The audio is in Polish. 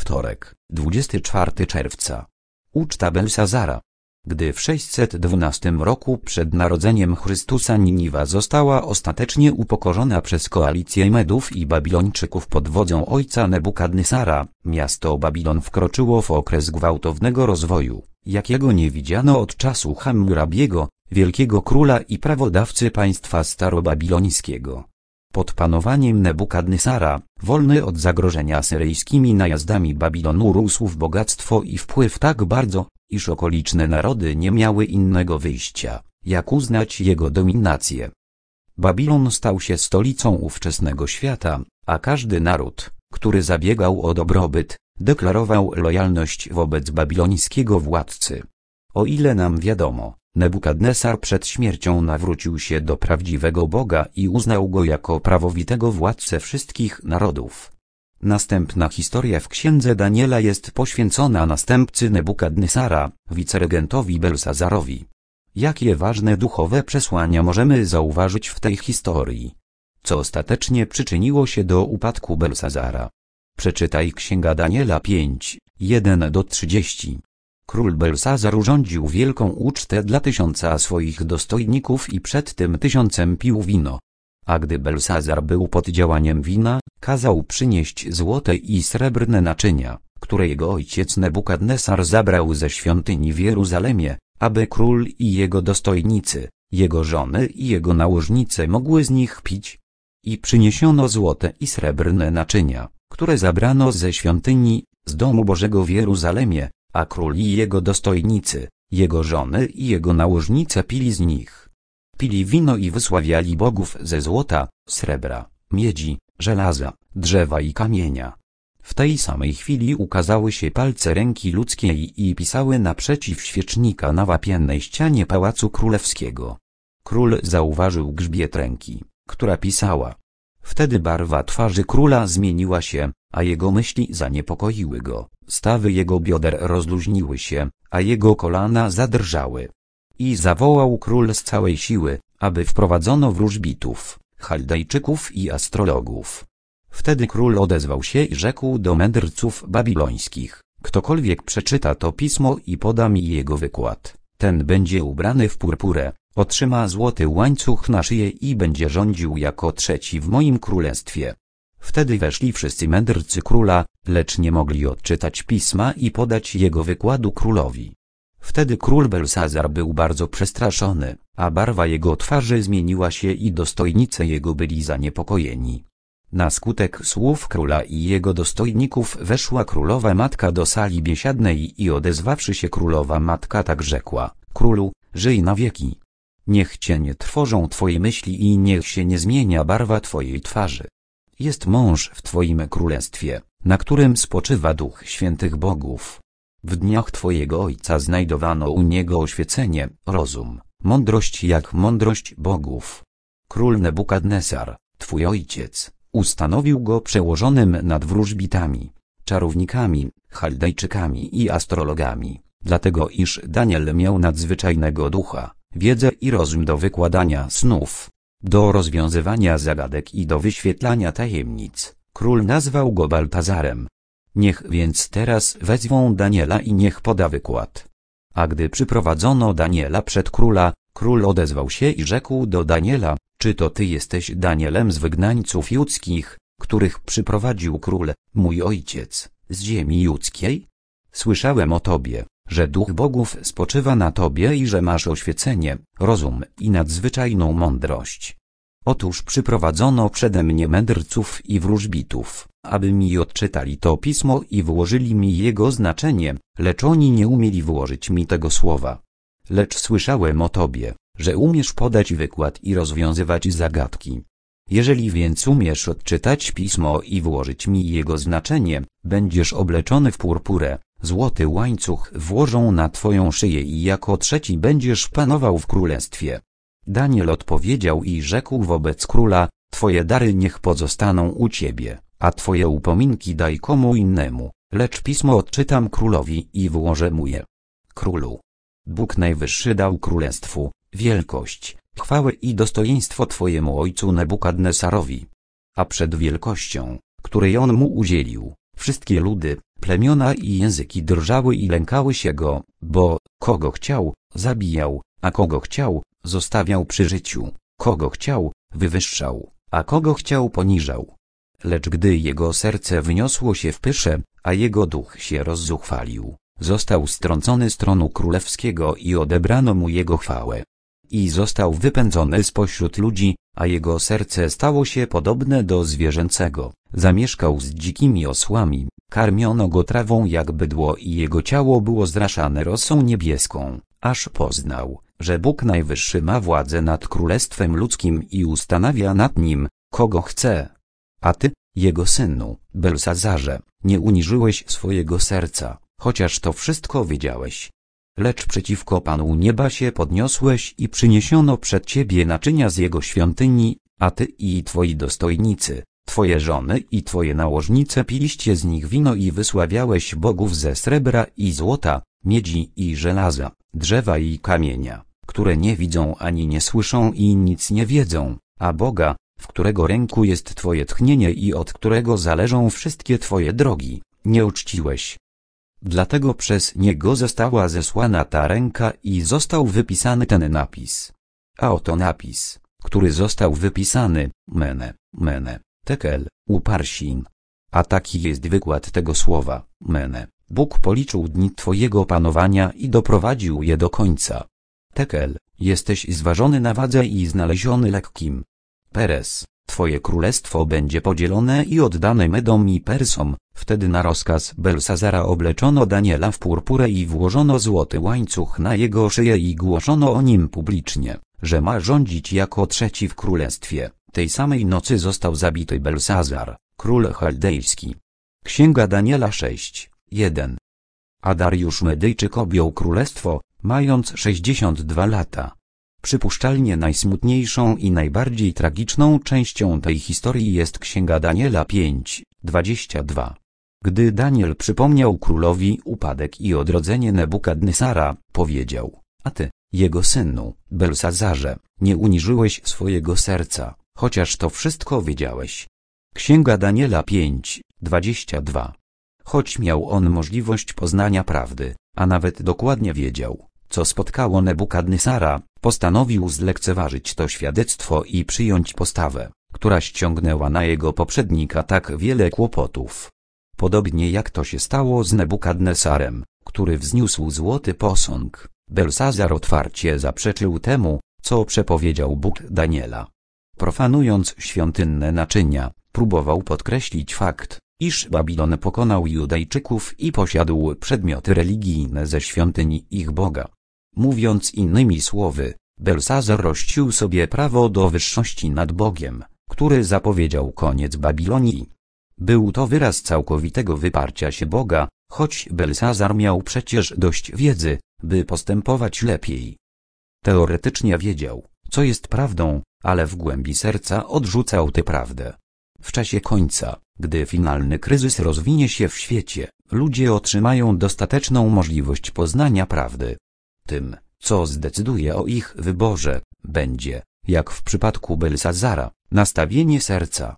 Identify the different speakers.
Speaker 1: wtorek, 24 czerwca. Uczta Belsazara. Gdy w 612 roku przed narodzeniem Chrystusa Niniwa została ostatecznie upokorzona przez koalicję Medów i Babilończyków pod wodzą ojca Nebukadnesara, miasto Babilon wkroczyło w okres gwałtownego rozwoju, jakiego nie widziano od czasu Hammurabiego, wielkiego króla i prawodawcy państwa starobabilońskiego. Pod panowaniem Nebukadnesara, wolny od zagrożenia syryjskimi najazdami Babilon urósł w bogactwo i wpływ tak bardzo, iż okoliczne narody nie miały innego wyjścia, jak uznać jego dominację. Babilon stał się stolicą ówczesnego świata, a każdy naród, który zabiegał o dobrobyt, deklarował lojalność wobec babilońskiego władcy. O ile nam wiadomo, Nebukadnesar przed śmiercią nawrócił się do prawdziwego Boga i uznał go jako prawowitego władcę wszystkich narodów. Następna historia w księdze Daniela jest poświęcona następcy Nebukadnesara, wiceregentowi Belsazarowi. Jakie ważne duchowe przesłania możemy zauważyć w tej historii? Co ostatecznie przyczyniło się do upadku Belsazara? Przeczytaj Księga Daniela 5, 1-30. Król Belsazar urządził wielką ucztę dla 1000 swoich dostojników i przed tym 1000 pił wino. A gdy Belsazar był pod działaniem wina, kazał przynieść złote i srebrne naczynia, które jego ojciec Nebukadnesar zabrał ze świątyni w Jeruzalemie, aby król i jego dostojnicy, jego żony i jego nałożnice mogły z nich pić. I przyniesiono złote i srebrne naczynia, które zabrano ze świątyni, z domu Bożego w Jeruzalemie, a król i jego dostojnicy, jego żony i jego nałożnice pili z nich. Pili wino i wysławiali bogów ze złota, srebra, miedzi, żelaza, drzewa i kamienia. W tej samej chwili ukazały się palce ręki ludzkiej i pisały naprzeciw świecznika na wapiennej ścianie pałacu królewskiego. Król zauważył grzbiet ręki, która pisała. Wtedy barwa twarzy króla zmieniła się, a jego myśli zaniepokoiły go. Stawy jego bioder rozluźniły się, a jego kolana zadrżały. I zawołał król z całej siły, aby wprowadzono wróżbitów, Chaldejczyków i astrologów. Wtedy król odezwał się i rzekł do mędrców babilońskich: ktokolwiek przeczyta to pismo i poda mi jego wykład, ten będzie ubrany w purpurę, otrzyma złoty łańcuch na szyję i będzie rządził jako trzeci w moim królestwie. Wtedy weszli wszyscy mędrcy króla, lecz nie mogli odczytać pisma i podać jego wykładu królowi. Wtedy król Belsazar był bardzo przestraszony, a barwa jego twarzy zmieniła się i dostojnicy jego byli zaniepokojeni. Na skutek słów króla i jego dostojników weszła królowa matka do sali biesiadnej i odezwawszy się królowa matka tak rzekła: królu, żyj na wieki. Niech cię nie trwożą twoje myśli i niech się nie zmienia barwa twojej twarzy. Jest mąż w twoim królestwie, na którym spoczywa duch świętych bogów. W dniach twojego ojca znajdowano u niego oświecenie, rozum, mądrość jak mądrość bogów. Król Nebukadnesar, twój ojciec, ustanowił go przełożonym nad wróżbitami, czarownikami, chaldejczykami i astrologami, dlatego iż Daniel miał nadzwyczajnego ducha, wiedzę i rozum do wykładania snów, do rozwiązywania zagadek i do wyświetlania tajemnic. Król nazwał go Baltazarem. Niech więc teraz wezwą Daniela i niech poda wykład. A gdy przyprowadzono Daniela przed króla, król odezwał się i rzekł do Daniela: czy to ty jesteś Danielem z wygnańców judzkich, których przyprowadził król, mój ojciec, z ziemi judzkiej? Słyszałem o tobie, że duch bogów spoczywa na tobie i że masz oświecenie, rozum i nadzwyczajną mądrość. Otóż przyprowadzono przede mnie mędrców i wróżbitów, aby mi odczytali to pismo i wyłożyli mi jego znaczenie, lecz oni nie umieli wyłożyć mi tego słowa. Lecz słyszałem o tobie, że umiesz podać wykład i rozwiązywać zagadki. Jeżeli więc umiesz odczytać pismo i wyłożyć mi jego znaczenie, będziesz obleczony w purpurę, złoty łańcuch włożą na twoją szyję i jako trzeci będziesz panował w królestwie. Daniel odpowiedział i rzekł wobec króla: twoje dary niech pozostaną u ciebie, a twoje upominki daj komu innemu, lecz pismo odczytam królowi i wyłożę mu je. Królu, Bóg Najwyższy dał królestwu wielkość, chwałę i dostojeństwo twojemu ojcu Nebukadnesarowi. A przed wielkością, której on mu udzielił, Wszystkie ludy, plemiona i języki drżały i lękały się go, bo kogo chciał, zabijał, a kogo chciał, zostawiał przy życiu, kogo chciał, wywyższał, a kogo chciał poniżał. Lecz gdy jego serce wyniosło się w pysze, a jego duch się rozzuchwalił, został strącony z tronu królewskiego i odebrano mu jego chwałę. I został wypędzony spośród ludzi, a jego serce stało się podobne do zwierzęcego. Zamieszkał z dzikimi osłami, karmiono go trawą jak bydło i jego ciało było zraszane rosą niebieską, aż poznał, że Bóg Najwyższy ma władzę nad królestwem ludzkim i ustanawia nad nim, kogo chce. A ty, jego synu, Belsazarze, nie uniżyłeś swojego serca, chociaż to wszystko wiedziałeś. Lecz przeciwko Panu nieba się podniosłeś i przyniesiono przed ciebie naczynia z jego świątyni, a ty i twoi dostojnicy, twoje żony i twoje nałożnice piliście z nich wino i wysławiałeś bogów ze srebra i złota, miedzi i żelaza, drzewa i kamienia, które nie widzą ani nie słyszą i nic nie wiedzą, a Boga, w którego ręku jest twoje tchnienie i od którego zależą wszystkie twoje drogi, nie uczciłeś. Dlatego przez niego została zesłana ta ręka i został wypisany ten napis. A oto napis, który został wypisany, Mene, Mene, Tekel, Uparsin. A taki jest wykład tego słowa, Mene. Bóg policzył dni twojego panowania i doprowadził je do końca. Tekel, jesteś zważony na wadze i znaleziony lekkim. Peres, twoje królestwo będzie podzielone i oddane Medom i Persom. Wtedy na rozkaz Belsazara obleczono Daniela w purpurę i włożono złoty łańcuch na jego szyję i głoszono o nim publicznie, że ma rządzić jako trzeci w królestwie. Tej samej nocy został zabity Belsazar, król chaldejski. Księga Daniela 6:1. A Dariusz Medyjczyk objął królestwo, mając 62 lata. Przypuszczalnie najsmutniejszą i najbardziej tragiczną częścią tej historii jest Księga Daniela 5:22. Gdy Daniel przypomniał królowi upadek i odrodzenie Nebukadnesara, powiedział: a ty, jego synu, Belsazarze, nie uniżyłeś swojego serca, chociaż to wszystko wiedziałeś. Księga Daniela 5:22. Choć miał on możliwość poznania prawdy, a nawet dokładnie wiedział, co spotkało Nebukadnesara, postanowił zlekceważyć to świadectwo i przyjąć postawę, która ściągnęła na jego poprzednika tak wiele kłopotów. Podobnie jak to się stało z Nebukadnesarem, który wzniósł złoty posąg, Belsazar otwarcie zaprzeczył temu, co przepowiedział Bóg Daniela. Profanując świątynne naczynia, próbował podkreślić fakt, iż Babilon pokonał Judejczyków i posiadł przedmioty religijne ze świątyni ich Boga. Mówiąc innymi słowy, Belsazar rościł sobie prawo do wyższości nad Bogiem, który zapowiedział koniec Babilonii. Był to wyraz całkowitego wyparcia się Boga, choć Belsazar miał przecież dość wiedzy, by postępować lepiej. Teoretycznie wiedział, co jest prawdą, ale w głębi serca odrzucał tę prawdę. W czasie końca, gdy finalny kryzys rozwinie się w świecie, ludzie otrzymają dostateczną możliwość poznania prawdy. Tym, co zdecyduje o ich wyborze, będzie, jak w przypadku Belsazara, nastawienie serca.